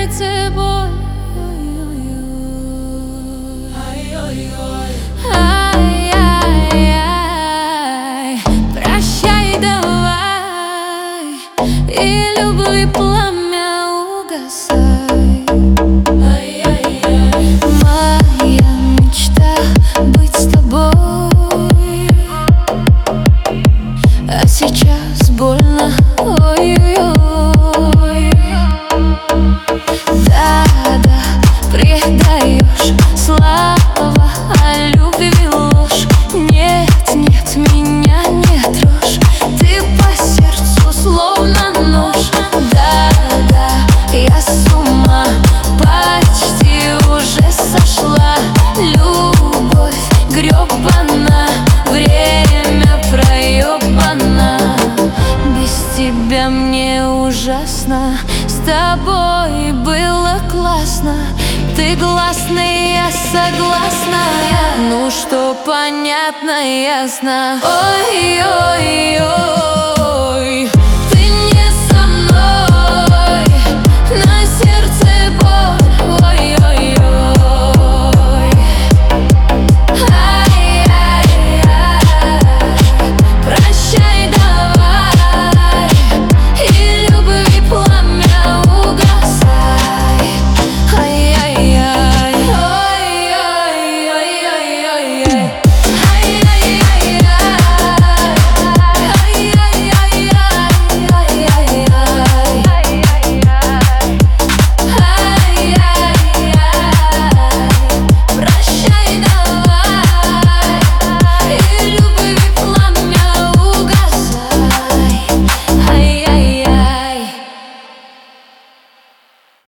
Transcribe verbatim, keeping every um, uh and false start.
сердце боль. Ай-яй-яй, прощай, давай, и любви пламя угасай. Моя мечта быть с тобой, а сейчас больно, ой-ой-ой. Да-да, предаешь, слава о любви ложь. Нет, нет, меня не трожь, ты по сердцу словно нож. Да-да, я с ума почти уже сошла. Любовь гребана, время проебано. Без тебя мне ужасно, с тобой было классно. Ты гласный, я согласна. Ну что, понятно, ясно. Ой-ой-ой.